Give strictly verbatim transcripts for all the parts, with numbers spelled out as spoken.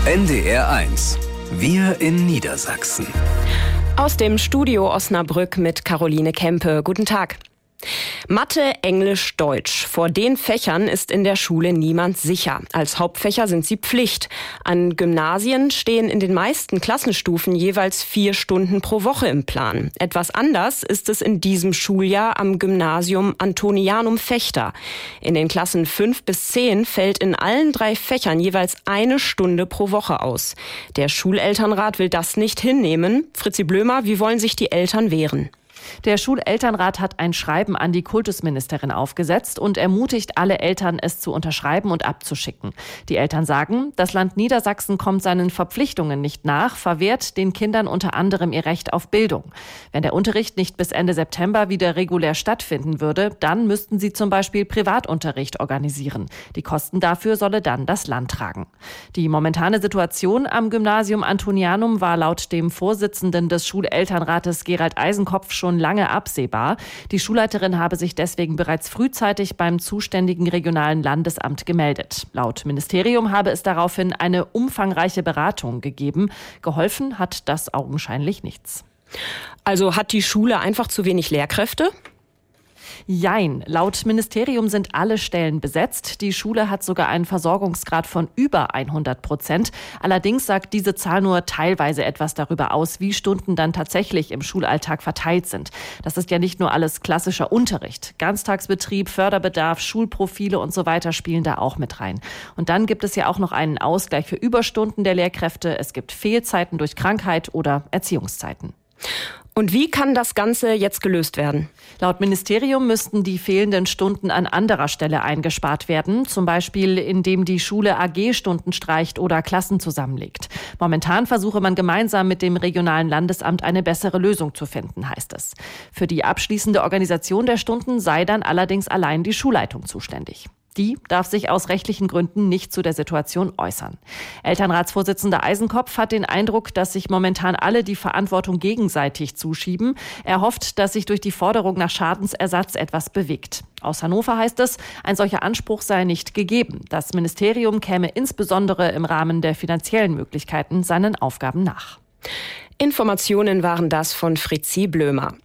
N D R eins. Wir in Niedersachsen. Aus dem Studio Osnabrück mit Caroline Kempe. Guten Tag. Mathe, Englisch, Deutsch. Vor den Fächern ist in der Schule niemand sicher. Als Hauptfächer sind sie Pflicht. An Gymnasien stehen in den meisten Klassenstufen jeweils vier Stunden pro Woche im Plan. Etwas anders ist es in diesem Schuljahr am Gymnasium Antonianum Vechta. In den Klassen fünf bis zehn fällt in allen drei Fächern jeweils eine Stunde pro Woche aus. Der Schulelternrat will das nicht hinnehmen. Fritzi Blömer, wie wollen sich die Eltern wehren? Der Schulelternrat hat ein Schreiben an die Kultusministerin aufgesetzt und ermutigt alle Eltern, es zu unterschreiben und abzuschicken. Die Eltern sagen, das Land Niedersachsen kommt seinen Verpflichtungen nicht nach, verwehrt den Kindern unter anderem ihr Recht auf Bildung. Wenn der Unterricht nicht bis Ende September wieder regulär stattfinden würde, dann müssten sie zum Beispiel Privatunterricht organisieren. Die Kosten dafür solle dann das Land tragen. Die momentane Situation am Gymnasium Antonianum war laut dem Vorsitzenden des Schulelternrates Gerald Eisenkopf schon lange absehbar. Die Schulleiterin habe sich deswegen bereits frühzeitig beim zuständigen regionalen Landesamt gemeldet. Laut Ministerium habe es daraufhin eine umfangreiche Beratung gegeben. Geholfen hat das augenscheinlich nichts. Also hat die Schule einfach zu wenig Lehrkräfte? Jein. Laut Ministerium sind alle Stellen besetzt. Die Schule hat sogar einen Versorgungsgrad von über hundert Prozent. Allerdings sagt diese Zahl nur teilweise etwas darüber aus, wie Stunden dann tatsächlich im Schulalltag verteilt sind. Das ist ja nicht nur alles klassischer Unterricht. Ganztagsbetrieb, Förderbedarf, Schulprofile und so weiter spielen da auch mit rein. Und dann gibt es ja auch noch einen Ausgleich für Überstunden der Lehrkräfte. Es gibt Fehlzeiten durch Krankheit oder Erziehungszeiten. Und wie kann das Ganze jetzt gelöst werden? Laut Ministerium müssten die fehlenden Stunden an anderer Stelle eingespart werden, zum Beispiel indem die Schule A G-Stunden streicht oder Klassen zusammenlegt. Momentan versuche man gemeinsam mit dem regionalen Landesamt eine bessere Lösung zu finden, heißt es. Für die abschließende Organisation der Stunden sei dann allerdings allein die Schulleitung zuständig. Die darf sich aus rechtlichen Gründen nicht zu der Situation äußern. Elternratsvorsitzender Eisenkopf hat den Eindruck, dass sich momentan alle die Verantwortung gegenseitig zuschieben. Er hofft, dass sich durch die Forderung nach Schadensersatz etwas bewegt. Aus Hannover heißt es, ein solcher Anspruch sei nicht gegeben. Das Ministerium käme insbesondere im Rahmen der finanziellen Möglichkeiten seinen Aufgaben nach. Informationen waren das von Fritzi Blömer.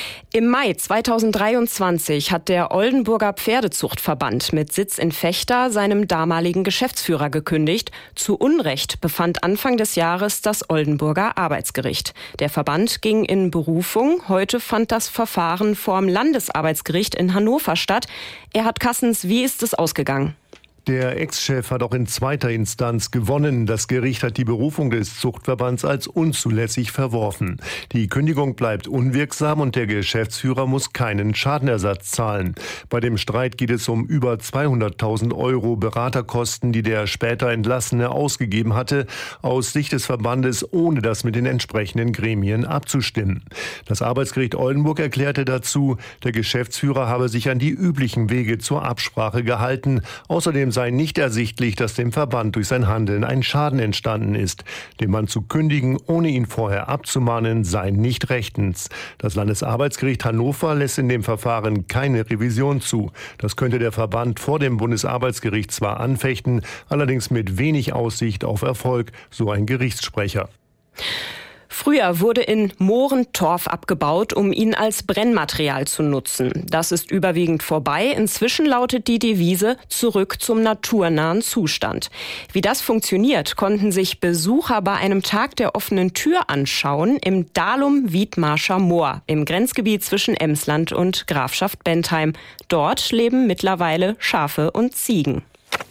Im Mai zweitausenddreiundzwanzig hat der Oldenburger Pferdezuchtverband mit Sitz in Vechta seinem damaligen Geschäftsführer gekündigt. Zu Unrecht befand Anfang des Jahres das Oldenburger Arbeitsgericht. Der Verband ging in Berufung. Heute fand das Verfahren vorm Landesarbeitsgericht in Hannover statt. Erhard Kassens, wie ist es ausgegangen? Der Ex-Chef hat auch in zweiter Instanz gewonnen. Das Gericht hat die Berufung des Zuchtverbands als unzulässig verworfen. Die Kündigung bleibt unwirksam und der Geschäftsführer muss keinen Schadenersatz zahlen. Bei dem Streit geht es um über zweihunderttausend Euro Beraterkosten, die der später Entlassene ausgegeben hatte, aus Sicht des Verbandes, ohne das mit den entsprechenden Gremien abzustimmen. Das Arbeitsgericht Oldenburg erklärte dazu, der Geschäftsführer habe sich an die üblichen Wege zur Absprache gehalten. Außerdem sei nicht ersichtlich, dass dem Verband durch sein Handeln ein Schaden entstanden ist. Den Mann zu kündigen, ohne ihn vorher abzumahnen, sei nicht rechtens. Das Landesarbeitsgericht Hannover lässt in dem Verfahren keine Revision zu. Das könnte der Verband vor dem Bundesarbeitsgericht zwar anfechten, allerdings mit wenig Aussicht auf Erfolg, so ein Gerichtssprecher. Früher wurde in Mooren Torf abgebaut, um ihn als Brennmaterial zu nutzen. Das ist überwiegend vorbei. Inzwischen lautet die Devise zurück zum naturnahen Zustand. Wie das funktioniert, konnten sich Besucher bei einem Tag der offenen Tür anschauen im Dalum-Wiedmarscher Moor im Grenzgebiet zwischen Emsland und Grafschaft Bentheim. Dort leben mittlerweile Schafe und Ziegen.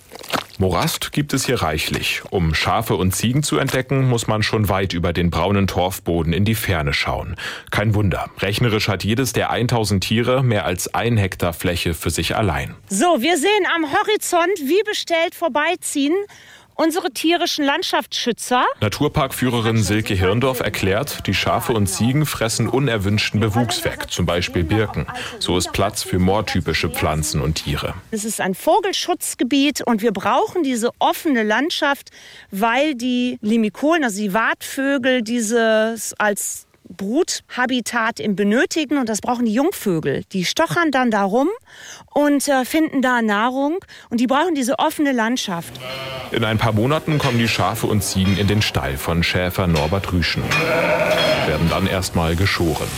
Morast gibt es hier reichlich. Um Schafe und Ziegen zu entdecken, muss man schon weit über den braunen Torfboden in die Ferne schauen. Kein Wunder. Rechnerisch hat jedes der tausend Tiere mehr als ein Hektar Fläche für sich allein. So, wir sehen am Horizont, wie bestellt vorbeiziehen, unsere tierischen Landschaftsschützer. Naturparkführerin Silke Hirndorf erklärt, die Schafe und Ziegen fressen unerwünschten Bewuchs weg, zum Beispiel Birken. So ist Platz für moortypische Pflanzen und Tiere. Es ist ein Vogelschutzgebiet und wir brauchen diese offene Landschaft, weil die Limikolen, also die Watvögel, dieses als Bruthabitat im benötigen und das brauchen die Jungvögel. Die stochern dann da rum und äh, finden da Nahrung und die brauchen diese offene Landschaft. In ein paar Monaten kommen die Schafe und Ziegen in den Stall von Schäfer Norbert Rüschen. Werden dann erstmal geschoren.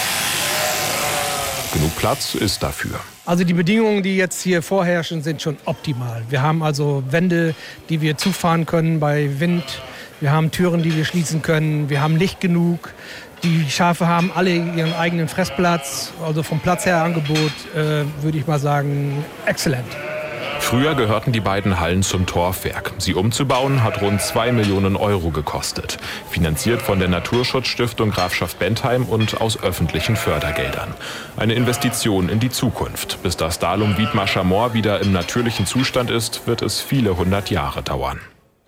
Genug Platz ist dafür. Also die Bedingungen, die jetzt hier vorherrschen, sind schon optimal. Wir haben also Wände, die wir zufahren können bei Wind. Wir haben Türen, die wir schließen können. Wir haben Licht genug. Die Schafe haben alle ihren eigenen Fressplatz. Also vom Platz her Angebot, äh, würde ich mal sagen, exzellent. Früher gehörten die beiden Hallen zum Torfwerk. Sie umzubauen hat rund zwei Millionen Euro gekostet. Finanziert von der Naturschutzstiftung Grafschaft Bentheim und aus öffentlichen Fördergeldern. Eine Investition in die Zukunft. Bis das Dalum Wiedmarscher Moor wieder im natürlichen Zustand ist, wird es viele hundert Jahre dauern.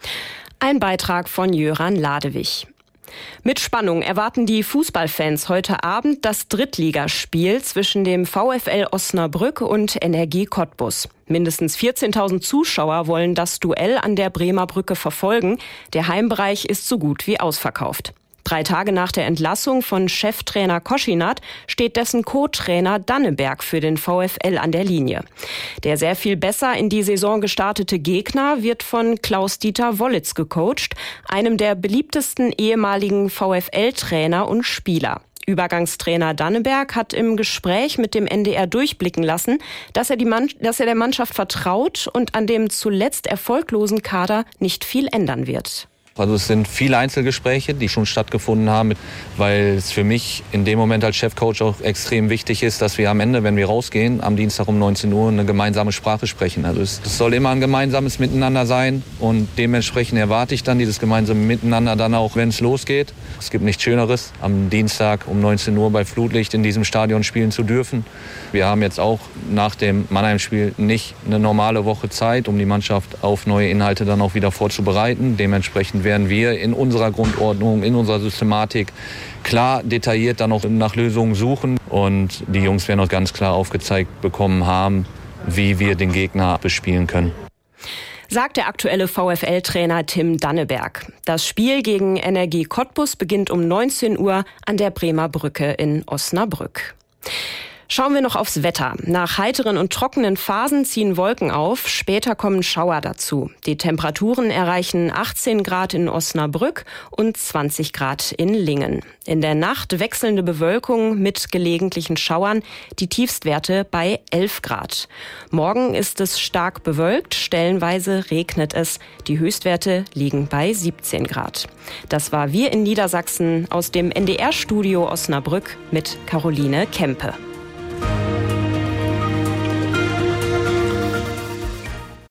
Ein Beitrag von Jöran Ladewig. Mit Spannung erwarten die Fußballfans heute Abend das Drittligaspiel zwischen dem VfL Osnabrück und Energie Cottbus. Mindestens vierzehntausend Zuschauer wollen das Duell an der Bremer Brücke verfolgen. Der Heimbereich ist so gut wie ausverkauft. Drei Tage nach der Entlassung von Cheftrainer Koschinat steht dessen Co-Trainer Danneberg für den VfL an der Linie. Der sehr viel besser in die Saison gestartete Gegner wird von Klaus-Dieter Wollitz gecoacht, einem der beliebtesten ehemaligen VfL-Trainer und Spieler. Übergangstrainer Danneberg hat im Gespräch mit dem N D R durchblicken lassen, dass er, die Mann, dass er der Mannschaft vertraut und an dem zuletzt erfolglosen Kader nicht viel ändern wird. Also es sind viele Einzelgespräche, die schon stattgefunden haben, weil es für mich in dem Moment als Chefcoach auch extrem wichtig ist, dass wir am Ende, wenn wir rausgehen, am Dienstag um neunzehn Uhr eine gemeinsame Sprache sprechen. Also es, es soll immer ein gemeinsames Miteinander sein und dementsprechend erwarte ich dann dieses gemeinsame Miteinander dann auch, wenn es losgeht. Es gibt nichts Schöneres, am Dienstag um neunzehn Uhr bei Flutlicht in diesem Stadion spielen zu dürfen. Wir haben jetzt auch nach dem Mannheim-Spiel nicht eine normale Woche Zeit, um die Mannschaft auf neue Inhalte dann auch wieder vorzubereiten. Dementsprechend werden wir in unserer Grundordnung, in unserer Systematik klar detailliert dann auch nach Lösungen suchen. Und die Jungs werden auch ganz klar aufgezeigt bekommen haben, wie wir den Gegner bespielen können. Sagt der aktuelle VfL-Trainer Tim Danneberg. Das Spiel gegen Energie Cottbus beginnt um neunzehn Uhr an der Bremer Brücke in Osnabrück. Schauen wir noch aufs Wetter. Nach heiteren und trockenen Phasen ziehen Wolken auf, später kommen Schauer dazu. Die Temperaturen erreichen achtzehn Grad in Osnabrück und zwanzig Grad in Lingen. In der Nacht wechselnde Bewölkung mit gelegentlichen Schauern, die Tiefstwerte bei elf Grad. Morgen ist es stark bewölkt, stellenweise regnet es. Die Höchstwerte liegen bei siebzehn Grad. Das war Wir in Niedersachsen aus dem N D R-Studio Osnabrück mit Caroline Kempe.